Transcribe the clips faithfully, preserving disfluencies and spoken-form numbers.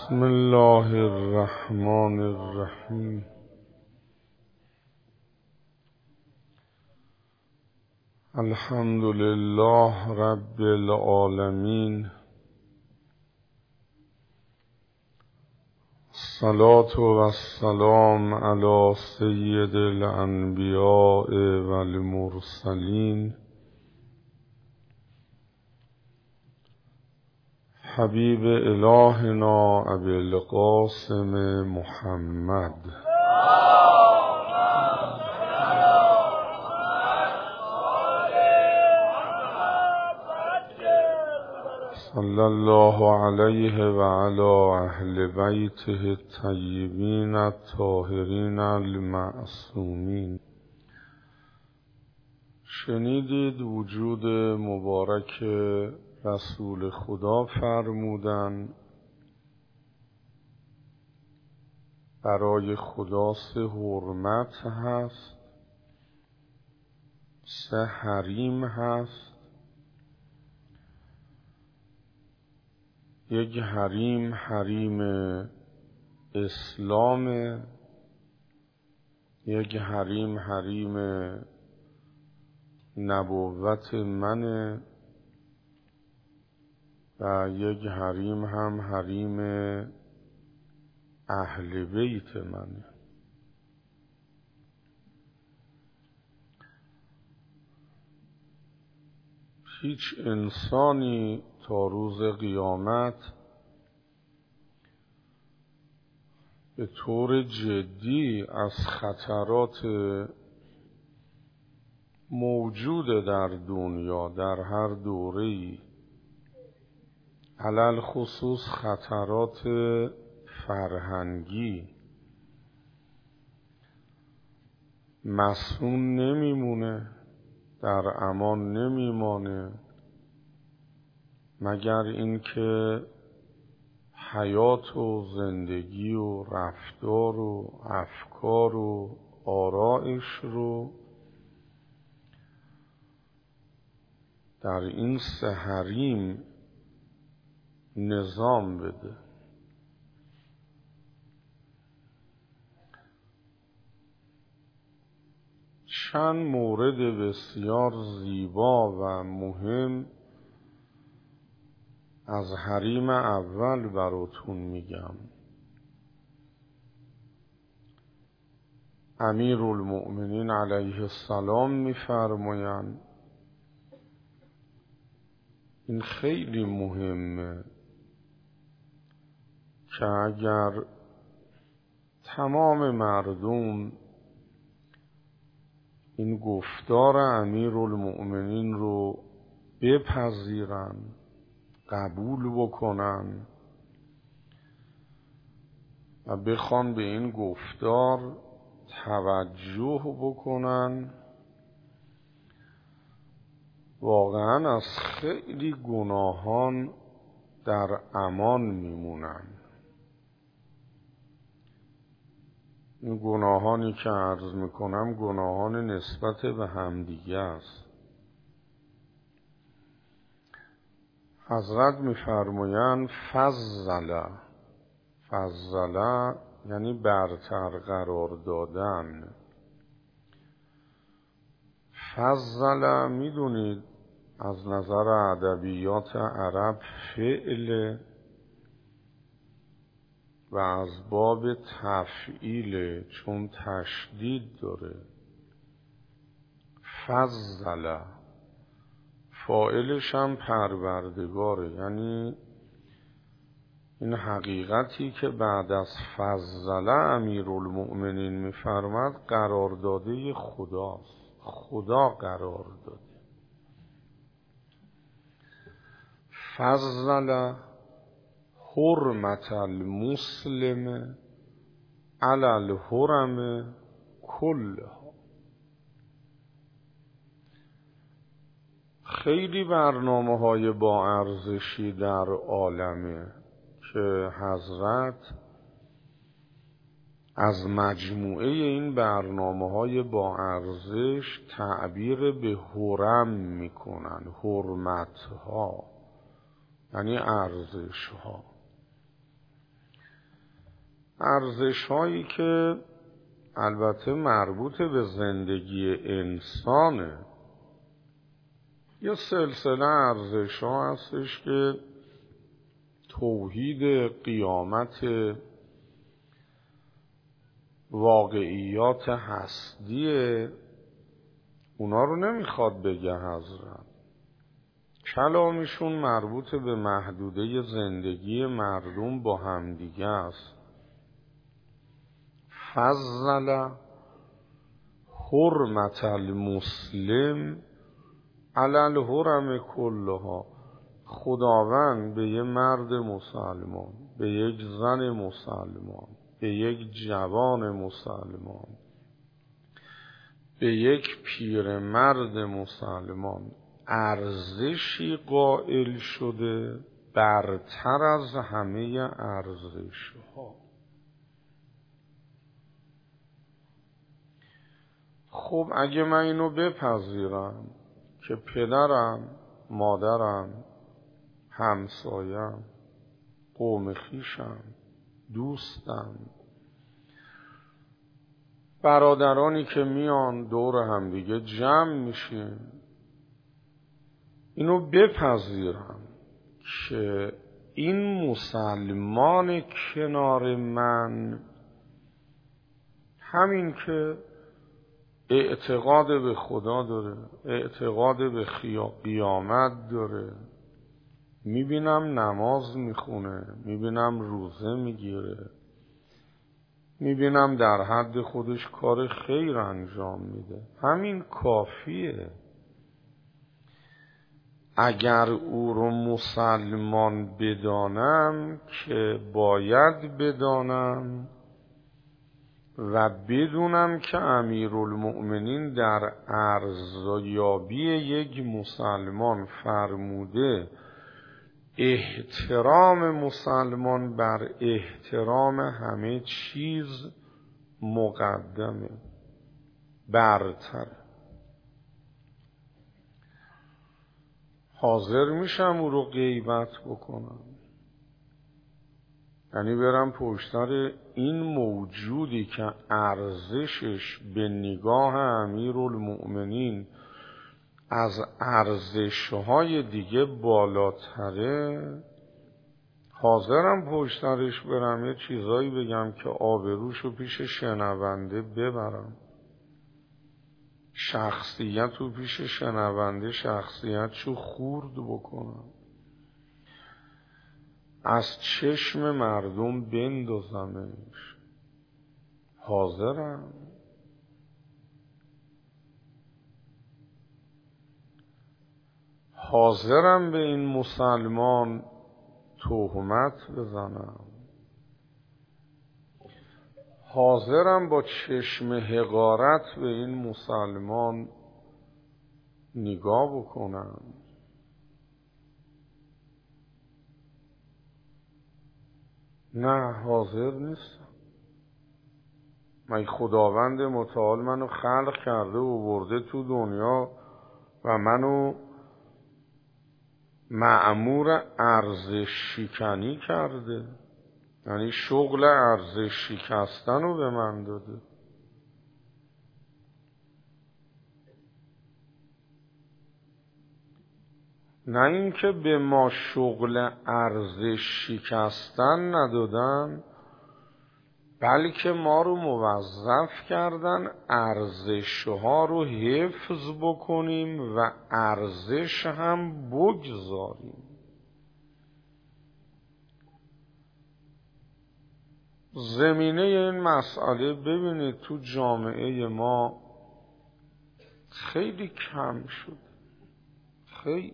بسم الله الرحمن الرحیم. الحمد لله رب العالمین. الصلاة والسلام علی سید الانبیاء والمرسلین حبیب الهنا ابی القاسم محمد صلی الله علیه و علی اهل بیته الطیبین الطاهرین المعصومین. شنیدید وجود مبارک رسول خدا فرمودن برای خدا سه حرمت هست، سه حریم هست. یک حریم حریم اسلام، یک حریم حریم نبوت منه و یک حریم هم حریم اهل بیت منه. هیچ انسانی تا روز قیامت به طور جدی از خطرات موجود در دنیا در هر دوره‌ای، علل خصوص خطرات فرهنگی، مسئول نمیمونه، در امان نمیمانه، مگر اینکه حیات و زندگی و رفتار و افکار و آرایش رو در این سه حریم نظام بده. چند مورد بسیار زیبا و مهم از حریم اول براتون میگم. امیرالمؤمنین علیه السلام میفرمایند این خیلی مهمه که اگر تمام مردم این گفتار امیرالمؤمنین رو بپذیرن، قبول بکنن و بخوان به این گفتار توجه بکنن، واقعا از خیلی گناهان در امان میمونن. این گناهانی که عرض میکنم گناهان نسبت به همدیگه است. حضرت میفرمایند فضل، فضل یعنی برتر قرار دادن. فضل میدونید از نظر ادبیات عرب فعل و از باب تفعیل، چون تشدید داره. فضل فاعلش هم پروردگاره، یعنی این حقیقتی که بعد از فضل امیرالمؤمنین میفرماد قرارداده خداست. خدا قرار داده. فضل حرمت المسلم علی الحرم کلها. خیلی برنامه های با ارزشی در عالمه که حضرت از مجموعه این برنامه های با ارزش تعبیر به حرم میکنن. حرمت ها یعنی ارزش ها. ارزش هایی که البته مربوط به زندگی انسانه، یه سلسله ارزش ها هستش که توحید، قیامت، واقعیات هستیه، اونا رو نمیخواد بگه حضرت. کلامشون مربوط به محدوده زندگی مردم با همدیگه است. فضل حرمت المسلم علی الحرم کلها. خداوند به یه مرد مسلمان، به یک زن مسلمان، به یک جوان مسلمان، به یک پیرمرد مسلمان ارزشی قائل شده برتر از همه ارزش‌ها. خب اگه من اینو بپذیرم که پدرم، مادرم، همسایم، قوم خویشم، دوستم، برادرانی که میان دور هم دیگه جمع میشیم، اینو بپذیرم که این مسلمان کنار من همین که اعتقاد به خدا داره، اعتقاد به قیامت داره، میبینم نماز میخونه، میبینم روزه میگیره، میبینم در حد خودش کار خیر انجام میده، همین کافیه. اگر او رو مسلمان بدانم که باید بدانم و بدونم که امیرالمؤمنین در ارزیابی یک مسلمان فرموده احترام مسلمان بر احترام همه چیز مقدمه، برتر. حاضر میشم او رو غیبت بکنم، یعنی برم پشتر این موجودی که ارزشش به نگاه امیرالمؤمنین از ارزش‌های دیگه بالاتره، حاضرم پشترش برم یه چیزایی بگم که آبروشو پیش شنونده ببرم، شخصیتو پیش شنونده شخصیتشو خورد بکنم، از چشم مردم بندازمش. حاضرم. حاضرم به این مسلمان تهمت بزنم، حاضرم با چشم حقارت به این مسلمان نگاه بکنم. نه، حاضر نیستم. من خداوند متعال منو خلق کرده و برده تو دنیا و منو مأمور ارزش شکنی کرده، یعنی شغل ارزش شکستن رو به من داده. نه اینکه به ما شغل ارزش شکستن ندادن، بلکه ما رو موظف کردن ارزش‌ها رو حفظ بکنیم و ارزش هم بگذاریم. زمینه این مسئله ببینید تو جامعه ما خیلی کم شد، خیلی.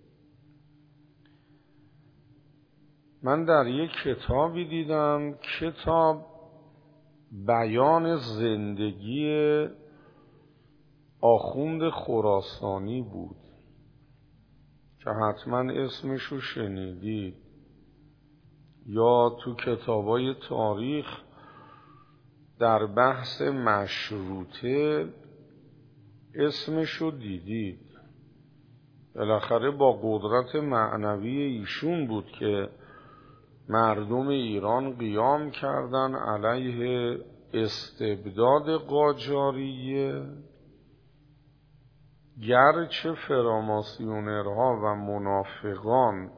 من در یک کتابی دیدم، کتاب بیان زندگی آخوند خراسانی بود که حتما اسمشو شنیدید، یا تو کتابای تاریخ در بحث مشروطه اسمشو دیدید. بالاخره با قدرت معنوی ایشون بود که مردم ایران قیام کردن علیه استبداد قاجاریه، گرچه فراماسیونرها و منافقان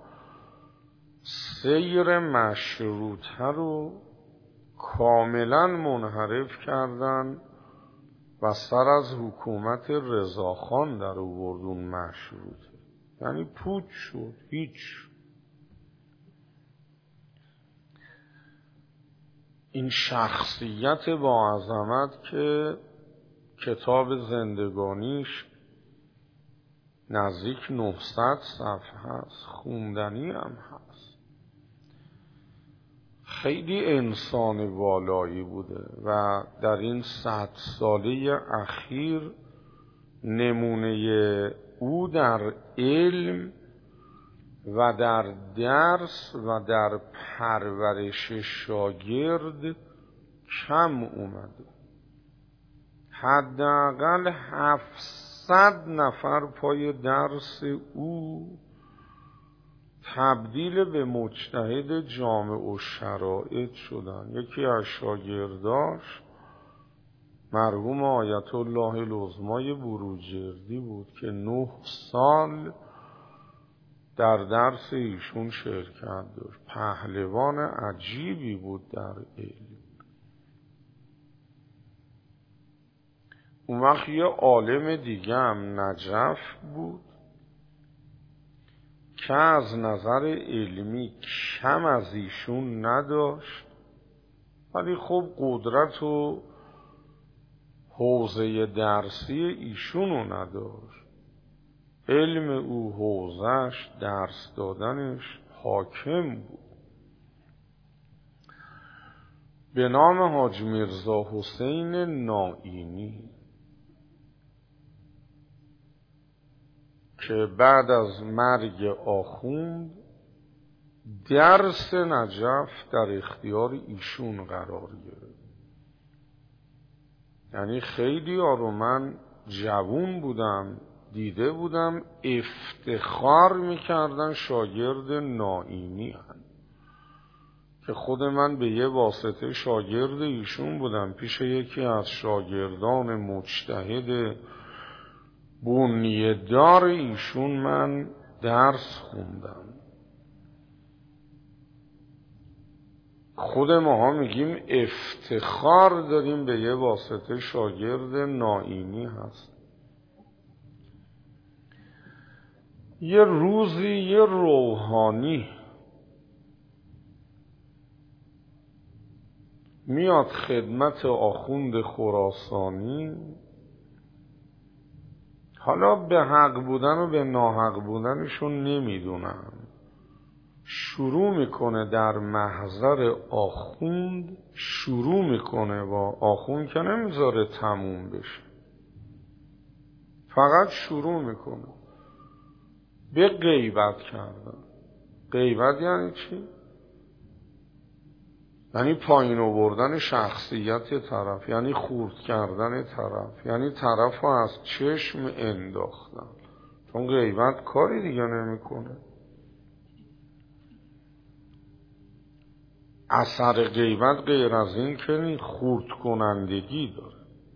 سیر مشروطه رو کاملا منحرف کردن و سر از حکومت رضاخان در آوردون مشروطه، یعنی پوچ شد، هیچ. این شخصیت با عظمت که کتاب زندگانیش نزدیک نهصد صفحه است، خوندنی هم هست، خیلی انسان والایی بوده و در این صد ساله اخیر نمونه او در علم و در درس و در پرورش شاگرد کم اومده. حداقل هفتصد نفر پای درس او تبدیل به مجتهد جامع الشرائع شدن. یکی از شاگرداش مرحوم آیت الله العظمای بروجردی بود که نه سال در درس ایشون شرکت داشت. پهلوان عجیبی بود در علم. اون وقت یه عالم دیگه هم نجف بود که از نظر علمی کم از ایشون نداشت، ولی خب قدرت و حوزه درسی ایشونو نداشت. علم او، حوزهش، درس دادنش حاکم بود. به نام حاج میرزا حسین نائینی که بعد از مرگ آخوند درس نجف در اختیار ایشون قرار گرفت. یعنی خیلی ها رو من جوون بودم دیده بودم افتخار میکردن شاگرد نائینی هن، که خود من به یه واسطه شاگرد ایشون بودم. پیش یکی از شاگردان مجتهد بنیه‌دار ایشون من درس خوندم. خود ماها میگیم افتخار داریم به یه واسطه شاگرد نائینی هست. یه روزی یه روحانی میاد خدمت آخوند خراسانی، حالا به حق بودن و به ناحق بودنشون نمیدونم، شروع میکنه در محضر آخوند، شروع میکنه با آخوند که نمیذاره تموم بشه، فقط شروع میکنه به غیبت کردن. غیبت یعنی چی؟ یعنی پایین آوردن شخصیت طرف، یعنی خورد کردن طرف، یعنی طرف رو از چشم انداختن. چون غیبت کاری دیگه نمیکنه. اثر غیبت غیر از این که خورد کنندگی داره.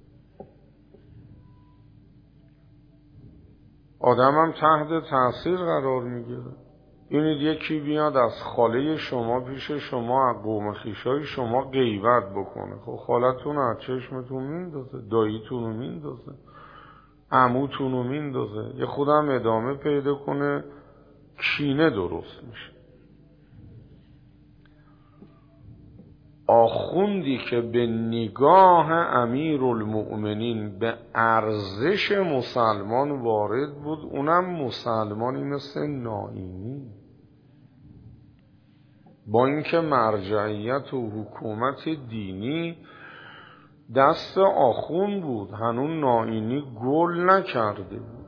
آدم هم تحت تاثیر قرار میگیره. اینید یکی بیاد از خاله شما پیش شما، از قوم خویشای شما غیبت بکنه، خب خالتون از چشمتون میندازه، داییتون رو میندازه، عموتون رو میندازه، یه خودم ادامه پیدا کنه، کینه درست میشه. آخوندی که به نگاه امیرالمؤمنین به ارزش مسلمان وارد بود، اونم مسلمانی مثل نائینی، با اینکه مرجعیت و حکومت دینی دست آخوند بود، هنوز نائینی گل نکرده بود.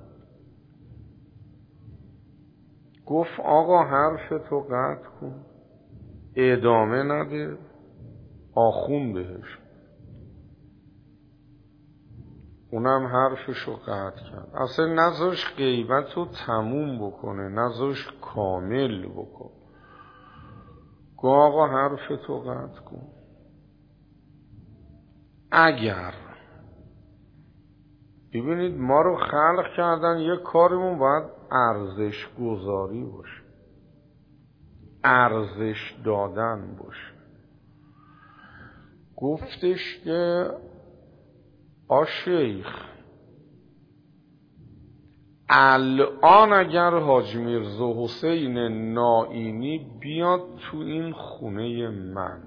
گفت آقا حرف تو قطع کن، ادامه نده. آخوند بهش، اونم حرفشو قطع کرد. اصلا نذاش غیبت رو تموم بکنه، نذاش کامل بکن. گو آقا حرف تو قطع کن. اگر ببینید ما رو خلق کردن، یک کارمون باید ارزش گذاری باشه، ارزش دادن باشه. گفتش که آ شیخ الان اگر حاج میرزا حسین نائینی بیاد تو این خونه من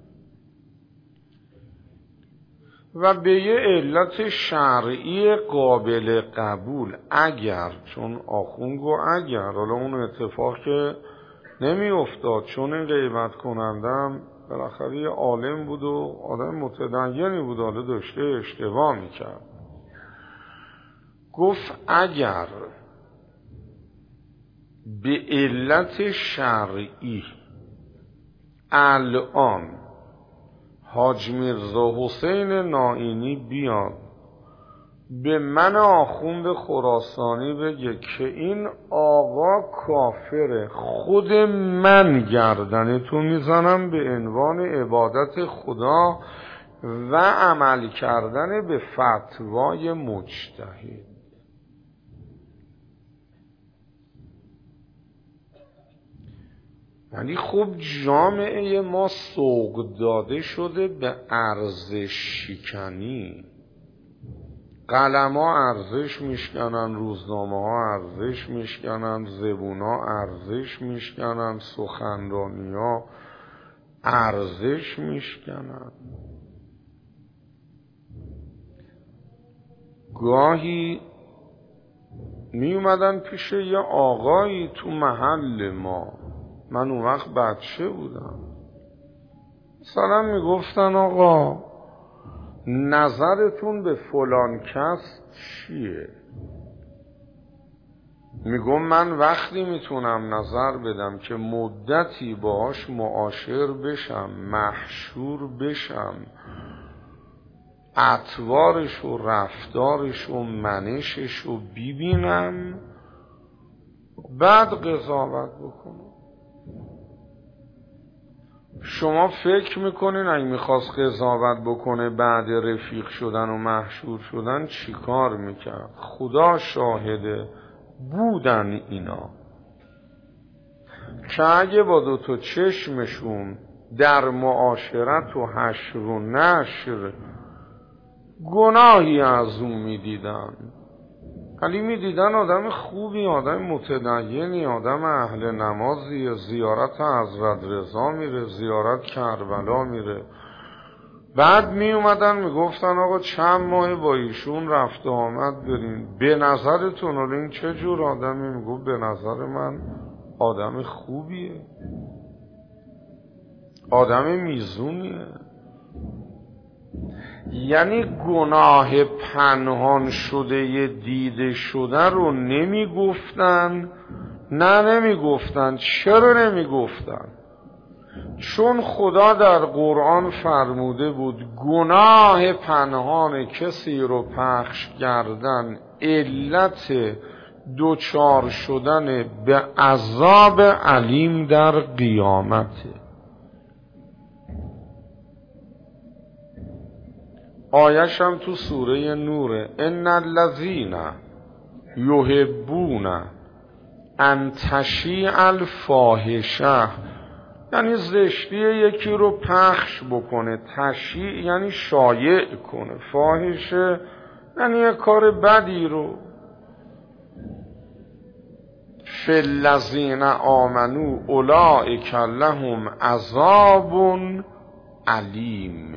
و به یه علت شرعی قابل قبول، اگر، چون آخوند گو اگر، حالا اون اتفاق که نمی افتاد چون این غیبت کنندم بالاخره یه عالم بود و آدم متدینی بود، حالا داشته اشتباه میکرد. گفت اگر به علت شرعی الان حاج میرزا حسین نائینی بیاد به من آخوند خراسانی بگه که این آقا کافره، خود من گردنتو میزنم به عنوان عبادت خدا و عمل کردن به فتوای مجتهد. یعنی خب جامعه ما سوق داده شده به ارزش شکنی. قلم ها ارزش میشکنن، روزنامه ها ارزش میشکنن، زبون ها ارزش میشکنن، سخنرانی ها ارزش میشکنن. گاهی می اومدن پیش یه آقایی تو محل ما، من اون وقت بچه بودم، مثلا میگفتن آقا نظرتون به فلان کس چیه؟ میگم من وقتی میتونم نظر بدم که مدتی باهاش معاشر بشم، محشور بشم، اطوارش و رفتارش و منشش رو ببینم، بعد قضاوت بکنم. شما فکر میکنین اگه میخواست قضاوت بکنه بعد رفیق شدن و محشور شدن چی کار میکرد؟ خدا شاهده بودن اینا که اگه با دوتا چشمشون در معاشرت و حشر و نشر گناهی از اون میدیدن، ولی میدیدن آدم خوبی، آدم متدینی، آدم اهل نمازی، زیارت حضرت رضا میره، زیارت کربلا میره. بعد می اومدن میگفتن آقا چند ماه با ایشون رفت و آمد بریم، به نظرتون این چه جور آدمی؟ میگفت به نظر من آدم خوبیه، آدم میزونیه. یعنی گناه پنهان شده دیده شده رو نمی گفتن. نه نمی گفتن. چرا نمی گفتن؟ چون خدا در قرآن فرموده بود گناه پنهان کسی رو پخش کردن علت دوچار شدن به عذاب علیم در قیامته. آیش هم تو سوره نوره، ان الذین یحبون ان تشیع الفاحشه، یعنی زشتی یکی رو پخش بکنه. تشیع یعنی شایع کنه، فاحشه یعنی یه کار بدی رو. فی الذین آمنوا اولئک لهم عذاب علیم.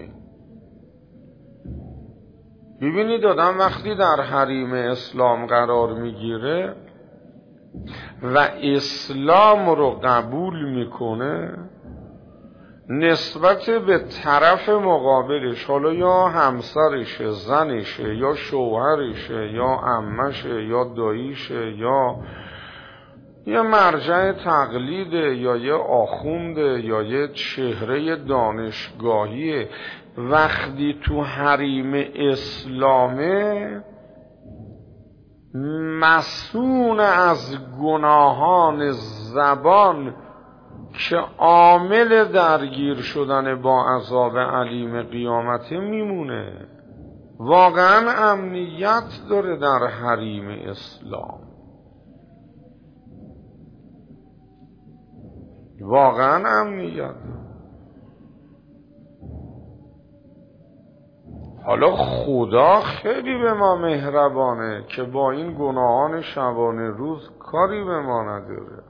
ببینید آدم وقتی در حریم اسلام قرار میگیره و اسلام رو قبول میکنه، نسبت به طرف مقابلش، حالا یا همسرشه، زنشه، یا شوهرشه، یا عمشه، یا داییشه، یا یه مرجع تقلیده، یا یه آخونده، یا یه چهره دانشگاهیه، وقتی تو حریم اسلامه مسئول از گناهان زبان که عامل درگیر شدن با عذاب علیم قیامته میمونه. واقعا امنیت داره در حریم اسلام، واقعا امنیت. حالا خدا خیلی به ما مهربانه که با این گناهان شبانه روز کاری به ما نداره،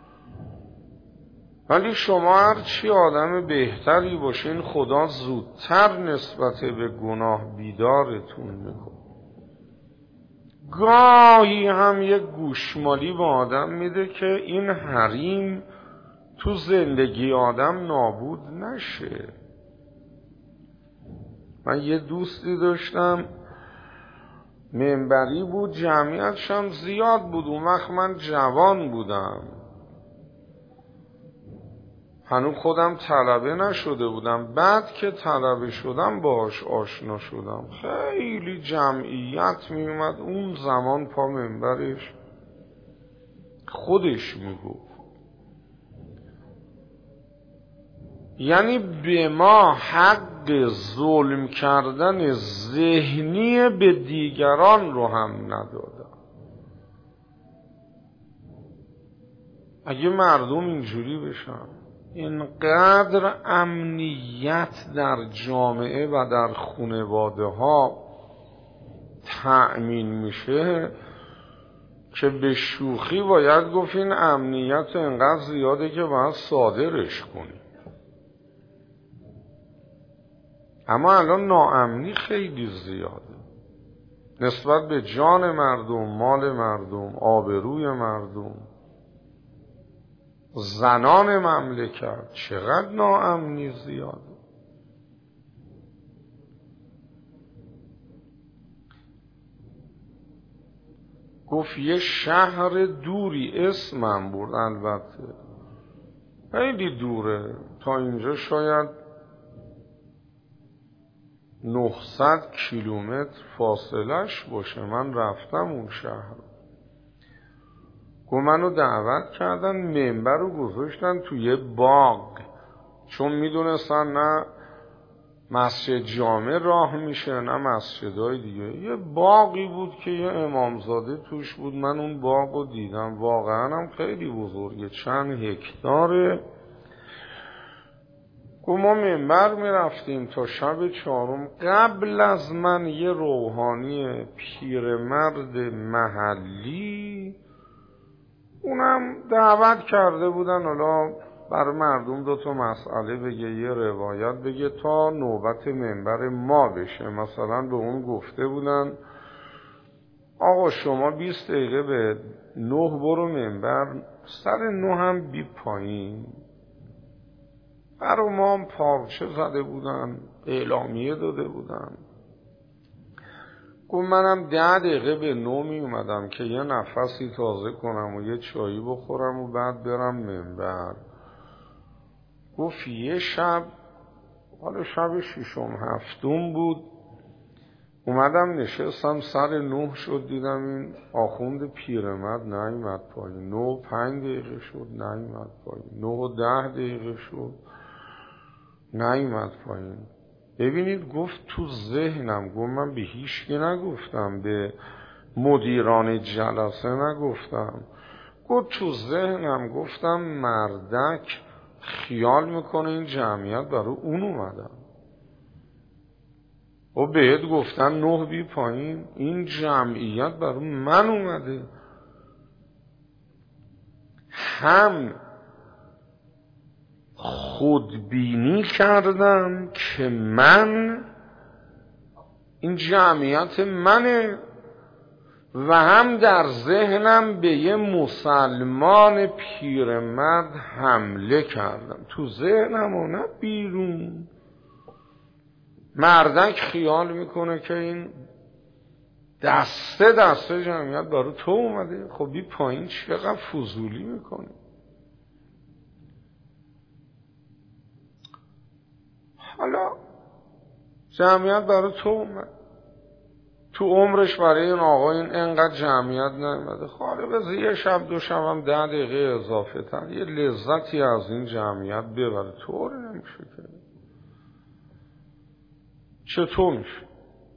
ولی شما هرچی آدم بهتری باشین خدا زودتر نسبت به گناه بیدارتون میکنه. گاهی هم یک گوشمالی به آدم میده که این حریم تو زندگی آدم نابود نشه. من یه دوستی داشتم منبری بود، جمعیتش هم زیاد بود، اون وقت من جوان بودم، هنوز خودم طلبه نشده بودم. بعد که طلبه شدم باهاش آشنا شدم، خیلی جمعیت می اومد. اون زمان پا منبرش خودش میگفت، یعنی به ما حق ظلم کردن ذهنی به دیگران رو هم ندادن. اگه مردم اینجوری بشن، اینقدر امنیت در جامعه و در خانواده ها تأمین میشه که به شوخی باید گفت این امنیت اینقدر زیاده که باید صادرش کنی. اما الان ناامنی خیلی زیاده نسبت به جان مردم، مال مردم، آبروی مردم، زنان مملکت. چقدر ناامنی زیاده. گفت یه شهر دوری، اسمم برد، البته خیلی دوره، تا اینجا شاید نهصد کیلومتر فاصلش باشه. من رفتم اون شهر، گفت منو دعوت کردن، منبر رو گذاشتن توی باغ، چون میدونستن نه مسجد جامع راه میشه نه مسجدهای دیگه. یه باغی بود که یه امامزاده توش بود. من اون باغ رو دیدم، واقعا هم خیلی بزرگه، چند هکتاره. گفت ما منبر میرفتیم تا شب چهارم. قبل از من یه روحانی پیرمرد محلی، اونم دعوت کرده بودن حالا برای مردم دو تا مسئله بگه، یه روایت بگه تا نوبت منبر ما بشه. مثلا به اون گفته بودن آقا شما بیست دقیقه به نه برو منبر، سر نه هم بی پایین. برای ما هم پارچه زده بودن، اعلامیه داده بودن. گفت منم ده دقیقه به نو می اومدم که یه نفسی تازه کنم و یه چایی بخورم و بعد برم منبر. گفت یه شب، حالا شب ششم هفتم بود، اومدم نشستم، سر نه شد، دیدم این آخوند پیرمرد نیومد پایین. نه و پنج دقیقه شد نیومد پایین. نه و ده دقیقه شد نیومد پایین. ببینید گفت تو ذهنم، گفت من به هیچ کی نگفتم، به مدیران جلسه نگفتم، گفت تو ذهنم گفتم مردک خیال میکنه این جمعیت برای اون اومدم و بهت گفتن نه بی پایین، این جمعیت برای من اومده. هم خودبینی کردم که من، این جمعیت منه، و هم در ذهنم به یه مسلمان پیرمرد حمله کردم، تو ذهنم و نه بیرون. مردک خیال میکنه که این دسته دسته جمعیت برای تو اومده. خب بی پایین چقدر فضولی میکنه. حالا جمعیت برای تو اومد، تو عمرش برای این آقا این انقدر جمعیت نمیده، خاله بذار یه شب دو شب هم ده دقیقه اضافه تر یه لذتی از این جمعیت ببره. طوری نمیشه که. چطور میشه؟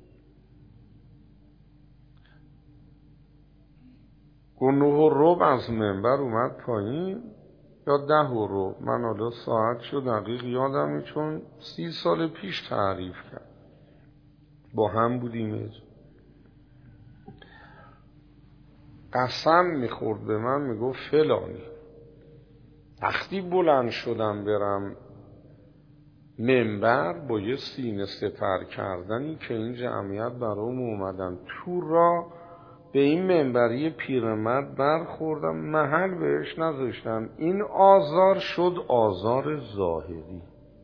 گو نه و ربع از منبر اومد پایین یا ده و ربع، من حالا ساعت شد دقیق یادم، چون سی سال پیش تعریف کرد، با هم بودیم. قسم میخورد به من، میگفت فلانی وقتی بلند شدم برم منبر با یه سینه سپر کردنی که این جمعیت برام اومدن تو را به این منبری پیرمرد برخوردم، محل بهش نذاشتم. این آزار شد آزار ظاهری،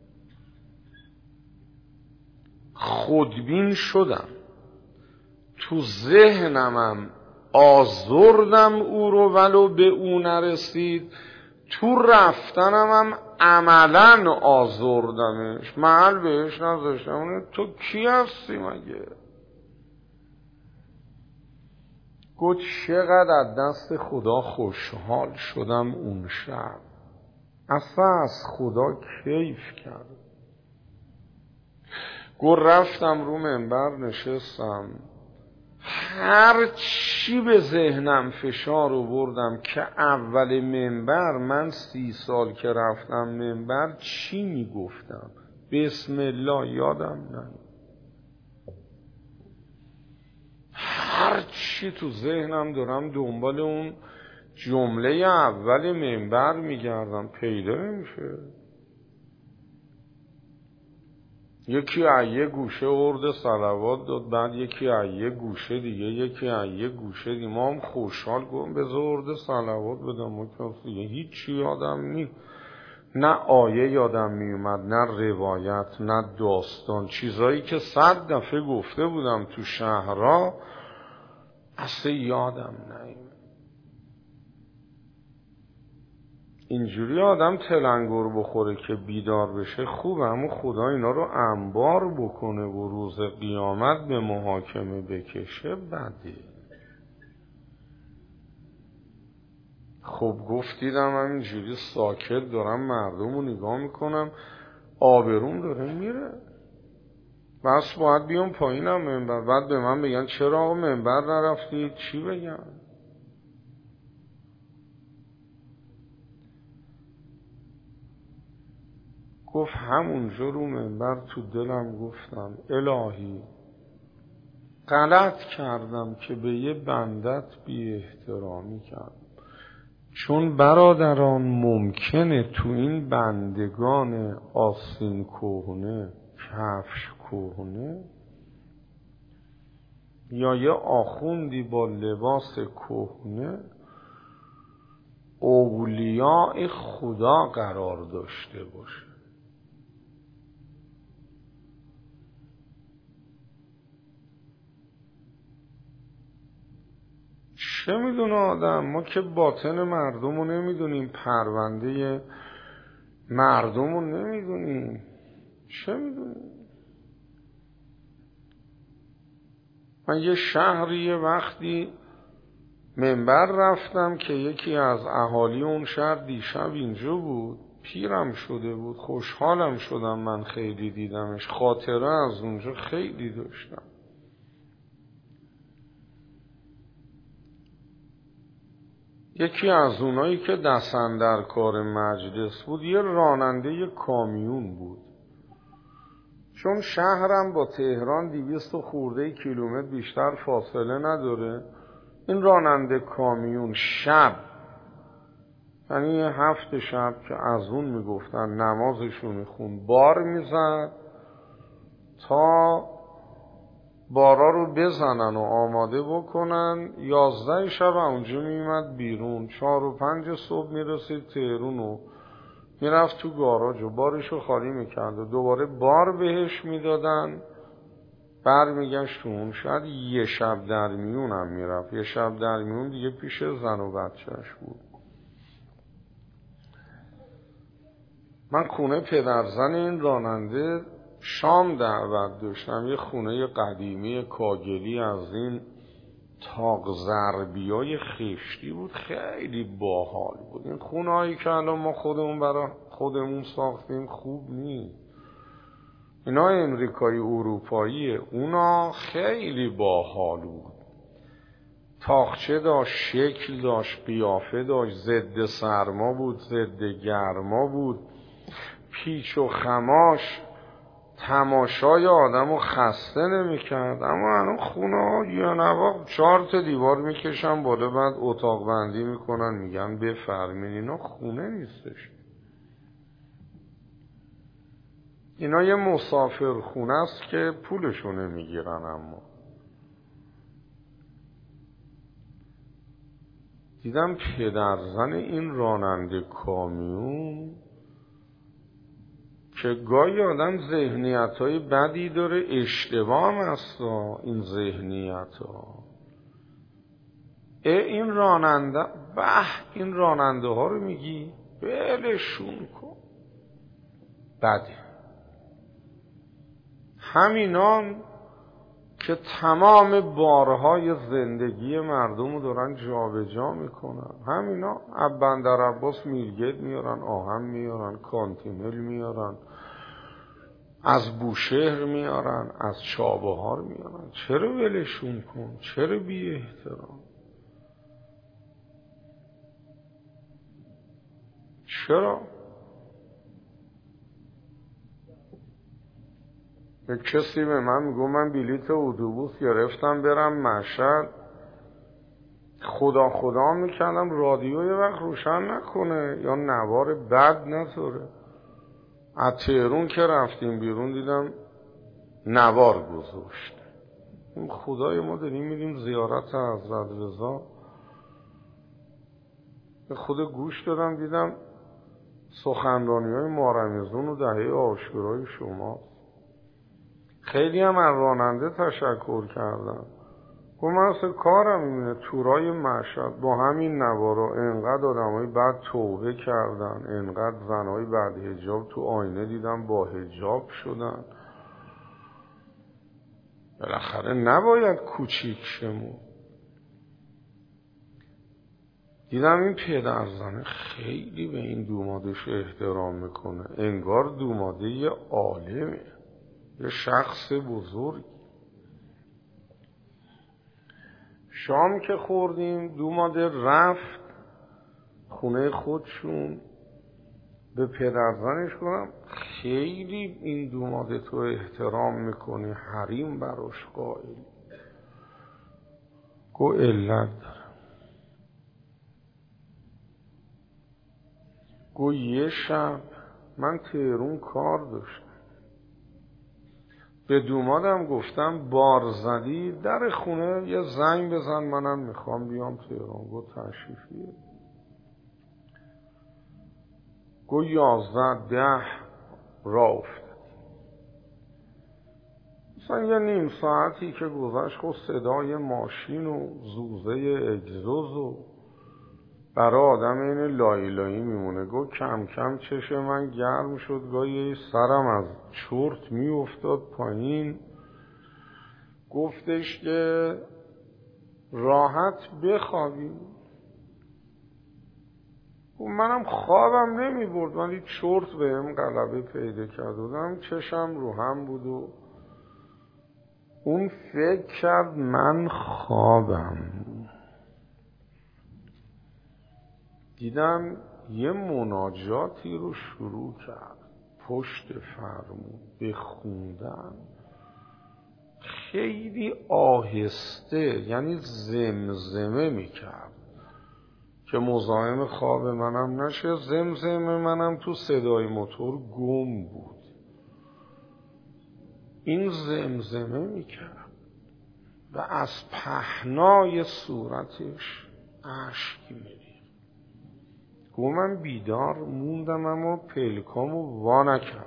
خودبین شدم، تو ذهنمم آزردم او رو ولو به او نرسید، تو رفتنم هم عملا آزردمش، محل بهش نذاشتم. تو کی هستی مگه؟ گفت چقدر از دست خدا خوشحال شدم اون شب، اصلا از خدا کیف کرد. گفت رفتم رو منبر نشستم، هر چی به ذهنم فشار آوردم که اول منبر من سی سال که رفتم منبر چی میگفتم، بسم الله یادم نه، هر چی تو ذهنم دارم دنبال اون جمله اول منبر میگردم، پیدا نمیشه. یکی از یه گوشه ارد صلوات داد، بعد یکی از یه گوشه دیگه، یکی از یه گوشه دیگه. ما هم خوشحال گفتم بذار ارد صلوات بدم، ما که هیچی یادم نی، نه آیه یادم میومد، نه روایت، نه داستان، چیزایی که صد دفعه گفته بودم تو شهرها اصلا یادم نیم. اینجوری آدم تلنگر بخوره که بیدار بشه خوبه، اما خدا اینا رو انبار بکنه و روز قیامت به محاکمه بکشه بده. خب گفتیدم همینجوری ساکت دارم مردم رو نگاه میکنم، آبروم داره میره، بس باید بیام پایینم منبر، بعد به من بگن چرا آقا منبر نرفتی، چی بگم؟ گفت همونجا رو منبر تو دلم گفتم الهی غلط کردم که به یه بندت بی احترامی کردم، چون برادران ممکنه تو این بندگان آستین کهنه، کفش کهنه، یا یه آخوندی با لباس کهنه اولیاء خدا قرار داشته باشه. چه میدونه آدم؟ ما که باطن مردم رو نمیدونیم، پرونده مردم رو نمیدونیم، چه میدونیم؟ من یه شهری یه وقتی منبر رفتم که یکی از اهالی اون شهر دیشب اینجا بود، پیرم شده بود، خوشحالم شدم من خیلی دیدمش، خاطره از اونجا خیلی داشتم. یکی از اونایی که دستن در کار مجلس بود یه راننده کامیون بود، چون شهرم با تهران دویست خورده کیلومتر بیشتر فاصله نداره. این راننده کامیون شب، یعنی هفت شب که از اون میگفتن نمازشو میخون، بار میزد تا بارا رو بزنن و آماده بکنن، یازده شب اونجا میمد بیرون، چهار و پنج صبح میرسید تهرون و میرفت تو گاراژ و بارشو خالی میکرد و دوباره بار بهش میدادن، بر میگشت تو اون. شاید یه شب در میون هم میرفت، یه شب در میون دیگه پیش زن و بچهش بود. من خونه پدرزن این راننده شام دعوت داشتم، یه خونه قدیمی کاگلی از این تاق ضربیای خشتی بود، خیلی باحال بود. این خونه هایی که الان ما خودمون برای خودمون ساختیم خوب نیست، اینا امریکایی اروپاییه، اونا خیلی باحال بود. تاقچه داشت، شکل داشت، قیافه داشت، ضد سرما بود، ضد گرما بود، پیچ و خماش تماشای آدمو خسته نمی‌کرد. اما الان خونه ها یه نواخت چهار تا دیوار میکشن بالا، بعد اتاق بندی میکنن میگن بفرمین. اینا خونه نیستش، اینا یه مسافر خونه است که پولشو نمیگیرن. اما دیدم پدرزن این راننده کامیون که گاهی آدم ذهنیت های بدی داره، اشتباه هم هست این ذهنیت ها. این راننده به این راننده ها رو میگی بلشون کن، بده. همینان که تمام بارهای زندگی مردم رو دارن جا به جا میکنن، همینا از بندر عباس میرگرد میارن، آهن میارن، کانتینل میارن، از بوشهر میارن، از چابهار میارن. چرا ولشون کن؟ چرا بی احترام؟ چرا؟ یک کسی به من میگو من بلیت اتوبوس گرفتم برم مشهد، خدا خدا میکردم رادیو یه وقت روشن نکنه یا نوار بد نذاره. از تهرون که رفتیم بیرون دیدم نوار گذاشت. این خدای ما داریم میریم زیارت حضرت رضا، به خود گوش دادم دیدم سخنرانی های مارمزون و دهه عاشورای شما. خیلی هم از راننده تشکر کردم. گفت من اصلا کارم اینه، تورای مشهد با همین نوارا انقدر آدمای بعد توبه کردن، انقدر زنهای بعد حجاب تو آینه دیدم با حجاب شدن. بالاخره نباید کوچیک شمون. دیدم این پدرزنه خیلی به این دومادش احترام میکنه، انگار دوماده یه عالمه، یه شخص بزرگ. شام که خوردیم دوماده رفت خونه خودشون، به پدرزنش گفتم خیلی این دوماده تو احترام میکنی، حریم براش قائل. گو علت دارم. گو یه شب من تهرون کار داشتم، به دومادم گفتم بار زدی در خونه یه زنگ بزن منم میخوام بیام تهران. گو تشریف بیار. گو یازده ده راه افتاد. مثلا یه نیم ساعتی که گذشت خود صدای ماشین و زوزه اگزوز و برای آدم این لایی لایی میمونه. گو کم کم چش من گرم شد، گاهی سرم از چرت میافتاد پایین. گفتش که راحت بخوابیم. و منم خوابم نمی برد، ولی چرت بهم غلبه پیدا کرد بودم، چشم رو هم بود و اون فکر کرد من خوابم. دیدم یه مناجاتی رو شروع کرد پشت فرمون به خوندن، خیلی آهسته، یعنی زمزمه میکرد که مزاحم خواب منم نشه. زمزمه منم تو صدای موتور گم بود. این زمزمه میکرد و از پهنای صورتش اشک میریخت. گو من بیدار موندم اما پلکامو وا نکردم.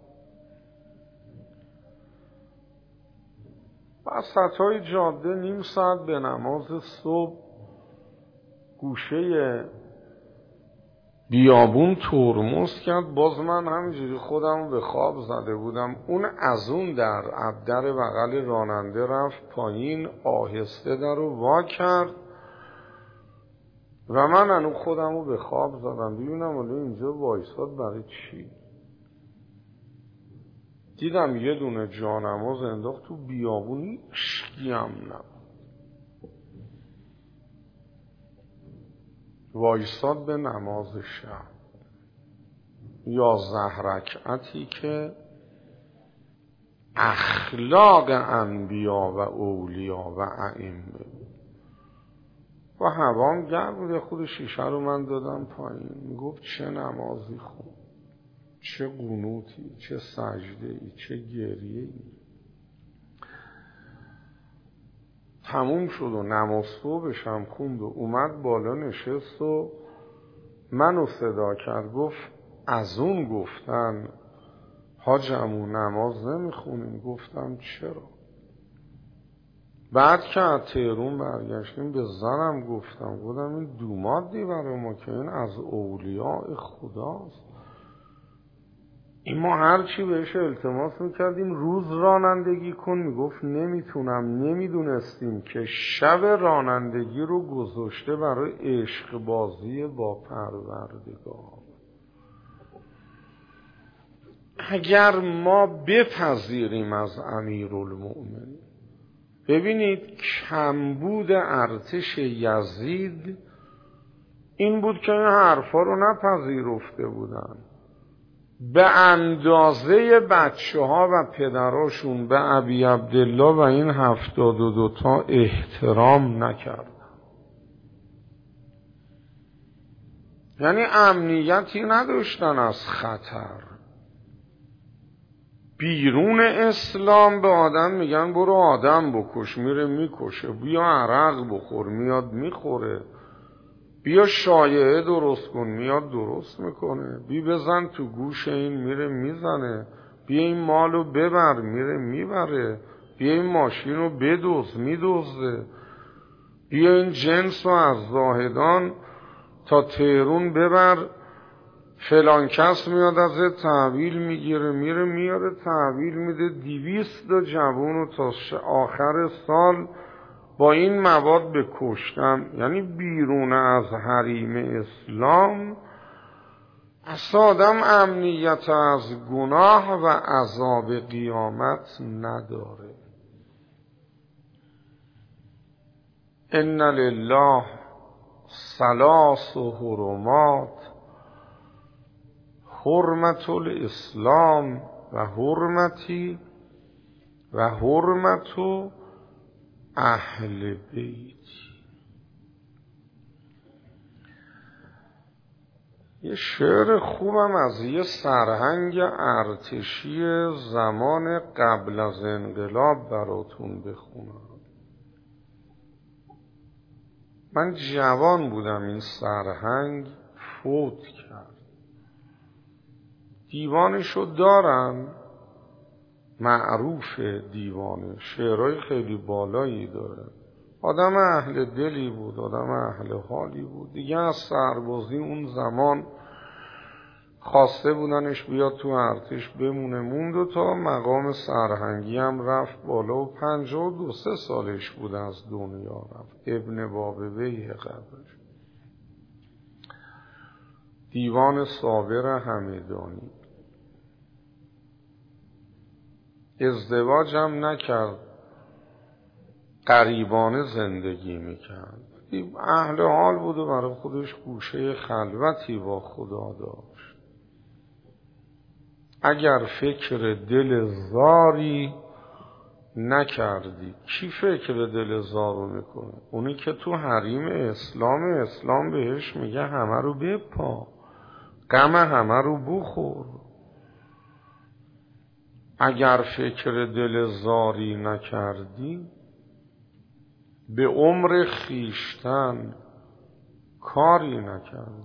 وسطای جاده نیم ساعت به نماز صبح گوشه بیابون ترمز کرد. باز من همینجوری خودم به خواب زده بودم. اون از اون در در بغل راننده رفت پایین، آهسته در رو وا کرد و من انو خودم رو به خواب زدم ببینم ولی اینجا وایساد برای چی. دیدم یه دونه جانماز انداخت تو بیابونی، اشکی هم نبود. وایساد به نماز شب، یازده رکعتی که اخلاق انبیا و اولیا و ائمه و هوام گرم بود. خود شیشه رو من دادم پایین. میگفت چه نمازی خوب، چه قنوتی، چه سجده‌ای، چه گریه‌ای. تموم شد و نماز صبحش هم خوند و اومد بالا نشست و منو صدا کرد. گفت از اون گفتن حاجمون نماز نمیخونیم. گفتم چرا؟ بعد که از تهرون برگشتیم به زنم گفتم گفتم این دومادی برای ما که این از اولیاء خداست. این ما هرچی بهش التماس میکردیم روز رانندگی کن، میگفت نمیتونم. نمیدونستیم که شب رانندگی رو گذاشته برای عشق بازی با پروردگار. اگر ما بپذیریم از امیرالمؤمنین، ببینید کمبود ارتش یزید این بود که این حرفا رو نپذیرفته بودن. به اندازه بچه ها و پدراشون به ابی عبدالله و این هفتاد و دو تا احترام نکردن. یعنی امنیتی نداشتن از خطر. بیرون اسلام به آدم میگن برو آدم بکش، میره میکشه. بیا عرق بخور، میاد میخوره. بیا شایعه درست کن، میاد درست میکنه. بی بزن تو گوش این، میره میزنه. بیا این مالو ببر، میره میبره. بیا این ماشین رو بدوز، میدوزه. بیا این جنس رو از زاهدان تا تهرون ببر، فلان کس میاد از تحویل میگیره، میره میاره تحویل میده. دیویست تا جوون رو تا آخر سال با این مواد بکشتن. یعنی بیرون از حریم اسلام اصلا آدم امنیت از گناه و عذاب قیامت نداره. ان لله ثلاث حرمات، حرمت الاسلام و حرمتی و حرمت اهل بیت. یه شعر خوبم از یه سرهنگ ارتشی زمان قبل از انقلاب براتون بخونم. من جوان بودم این سرهنگ فوت کرد. دیوانشو دارم، معروف دیوانه، شعرهای خیلی بالایی داره. آدم اهل دلی بود، آدم اهل حالی بود. دیگه از سربازی اون زمان خواسته بودنش بیاد تو ارتش بمونه. موند و تا مقام سرهنگی هم رفت بالا و پنجاه و دو سه سالش بود از دنیا رفت. ابن بابویه قبرش. دیوان صابر همدانی. ازدواج هم نکرد، غریبانه زندگی میکرد. اهل حال بود و برای خودش گوشه خلوتی با خدا داشت. اگر فکر دل زاری نکردی، کی فکر دل زار رو میکنه؟ اونی که تو حریم اسلام، اسلام بهش میگه همه رو بپا، غم همه رو بخور. اگر فکر دل زاری نکردی، به عمر خیشتن کاری نکردی.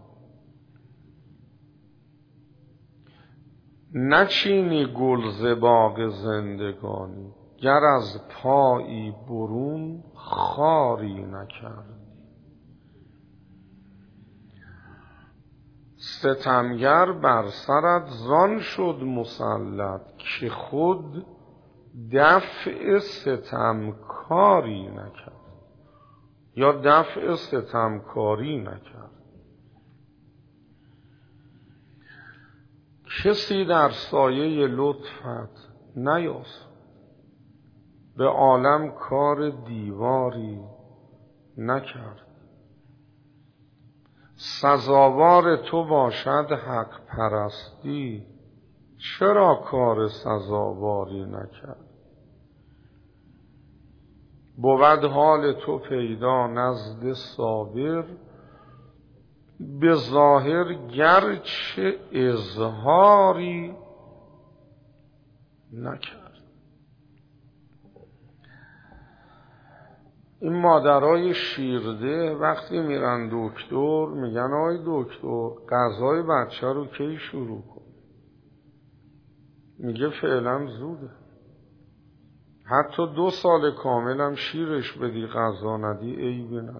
نچینی گل ز باغ زندگانی، گر از پایی برون خاری نکردی. ستمگر بر سرت زان شد مسلط که خود دفع ستمکاری نکرد یا دفع ستمکاری نکرد. کسی در سایه لطفت نیاسود، به عالم کار دیواری نکرد. سزاوار تو باشد حق پرستی، چرا کار سزاواری نکرد؟ بود حال تو پیدا نزد صابر، به ظاهر گرچه اظهاری نکرد. این مادرای شیرده وقتی میرن دکتر میگن آی دکتر غذای بچه رو کی شروع کن؟ میگه فعلا زوده، حتی دو سال کاملم شیرش بدی غذا ندی عیبی نداره.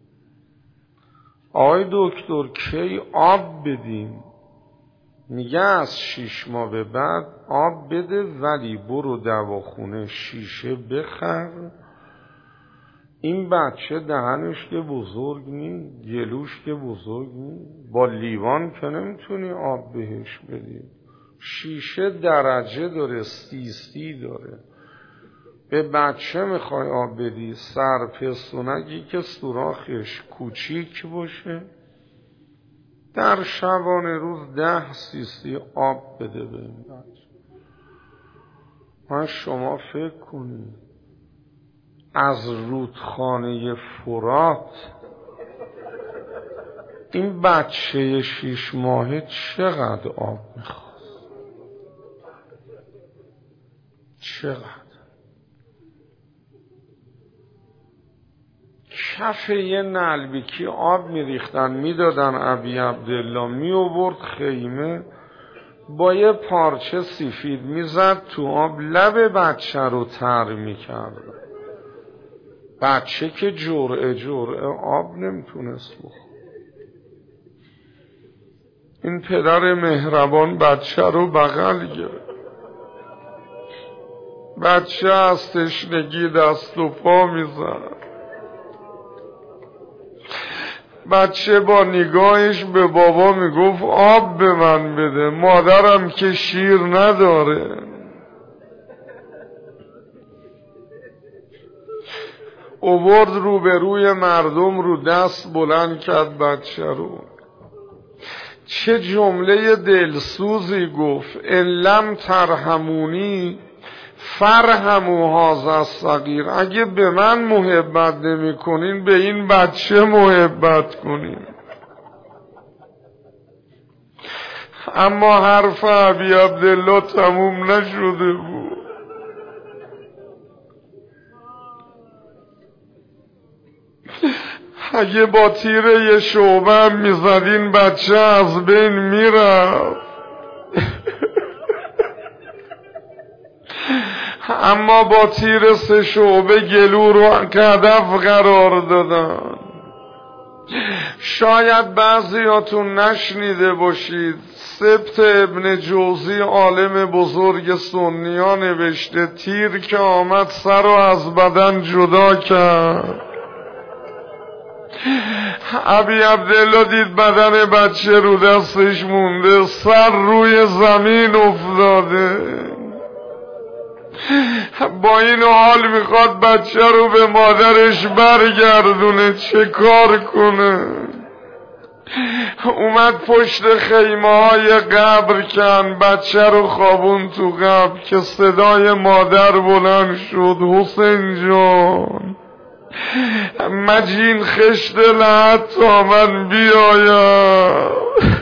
آی دکتر کی آب بدیم؟ میگه از شیش ماه به بعد آب بده، ولی برو دواخونه شیشه بخر. این بچه دهنش که بزرگ نی، گلوش که بزرگ نی، با لیوان که نمیتونی آب بهش بدی. شیشه درجه داره، سی سی داره. به بچه میخوای آب بدی، سرپستونکی که سوراخش کوچیک باشه در شبانه روز ده سی سی آب بده به این بچه. من شما فکر کنید از رودخانه فرات این بچه شیش ماهه چقدر آب میخواست؟ چقدر؟ کف یه نلبیکی آب میریختن میدادن ابی عبدالله، میآورد خیمه با یه پارچه سفید میزد تو آب، لب بچه رو تر میکرد. بچه که جرعه جرعه آب نمیتونست بخور. این پدر مهربان بچه رو بغل گرفت. بچه از تشنگی دست و پا میزد. بچه با نگاهش به بابا میگفت آب به من بده، مادرم که شیر نداره. اوورد رو به روی مردم رو دست بلند کرد بچه رو. چه جمله دلسوزی گفت، ان لم ترحمونی فرحموا هذا الصغیر. اگه به من محبت نمی کنین به این بچه محبت کنین. اما حرف ابی عبدالله تموم نشده بود. اگه با تیر یه شعبه هم میزدین بچه از بین میرفت. اما با تیر سه شعبه گلو رو هدف قرار دادن. شاید بعضیاتون نشنیده باشید، سبت ابن جوزی عالم بزرگ سنیا نوشته تیر که آمد سر رو از بدن جدا کرد. ابی عبدالله دید بدن بچه رو دستش مونده، سر روی زمین افتاده. با این حال میخواد بچه رو به مادرش برگردونه، چه کار کنه؟ اومد پشت خیمه های قبر کن، بچه رو خوابون تو قبر که صدای مادر بلند شد حسین جان مجین خشت لحد تا من بیایم.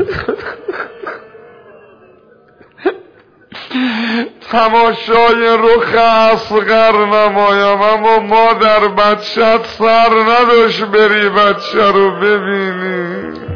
تماشای رخ اصغر نمایم، اما مادر بچت سر نداشت بری بچه رو ببینی.